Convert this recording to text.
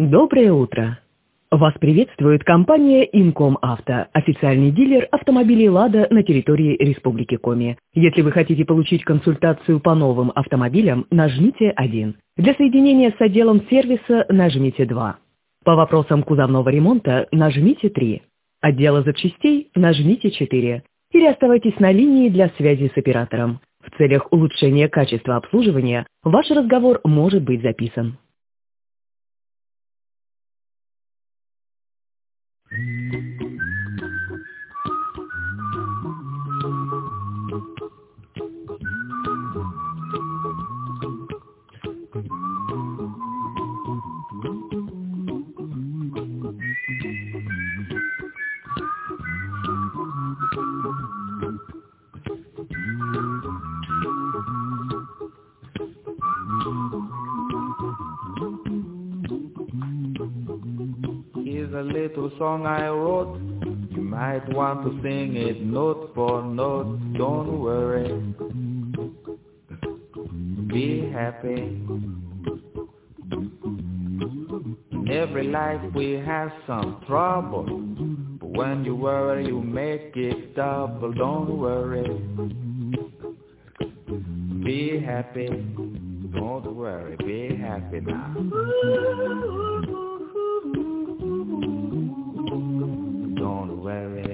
Доброе утро! Вас приветствует компания Incom Auto, официальный дилер автомобилей «Лада» на территории Республики Коми. Если вы хотите получить консультацию по новым автомобилям, нажмите 1. Для соединения с отделом сервиса нажмите 2. По вопросам кузовного ремонта нажмите 3. Отдела запчастей нажмите 4. Или оставайтесь на линии для связи с оператором. В целях улучшения качества обслуживания ваш разговор может быть записан. Here's a little song I wrote. You might want to sing it note for note. Don't worry, be happy. In every life we have some trouble, but when you worry you make it double. Don't worry, be happy. Don't worry, be happy now. Don't worry.